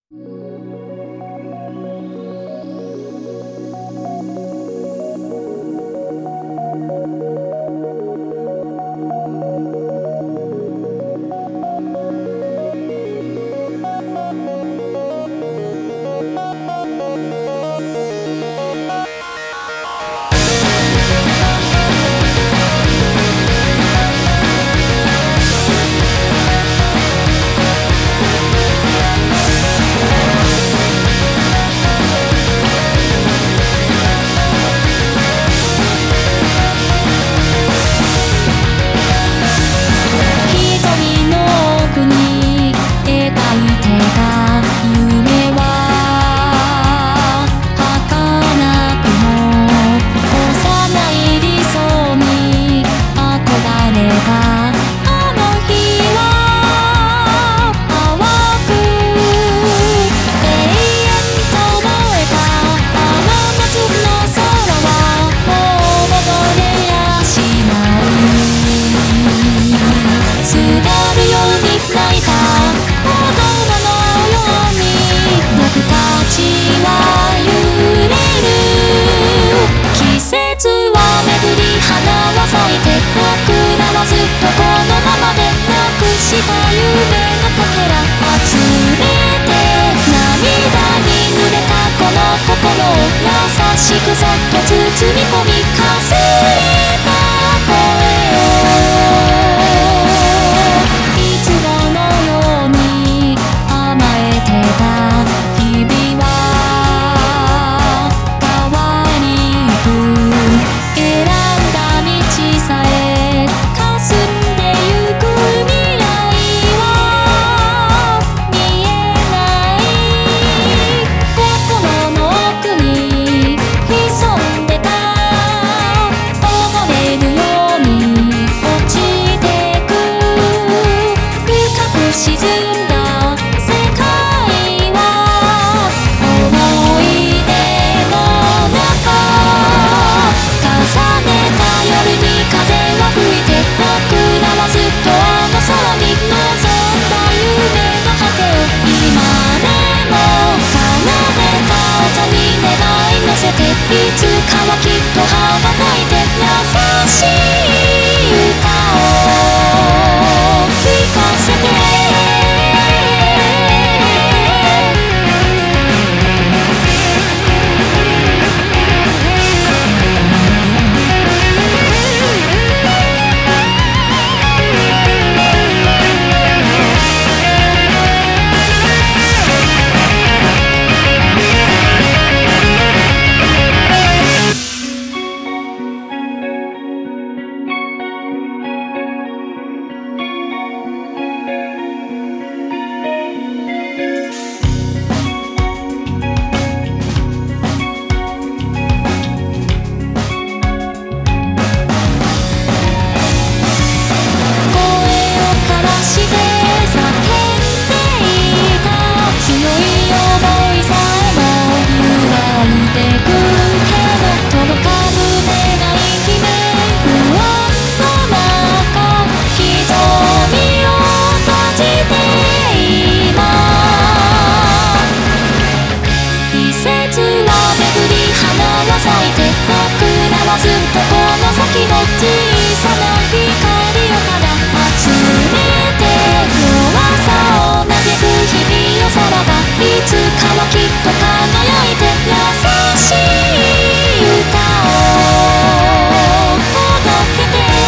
しくそっと包み込みかすれた声をいつものように甘えてた日々は変わりゆく選んだ道さえ霞んでゆく未来は見えない心の奥に潜んでた溺れるように落ちてく深く沈んだ世界は思い出の中重ねた夜に風は吹いて僕らはずっとあの空に望んだ夢の果てを今でも奏でた音に願い乗せていつかはきっと羽ばたいて優しい歌を聴かせてずっとこの先の小さな光をただ集めて弱さを嘆く日々をさらばいつかはきっと輝いて優しい歌を届けて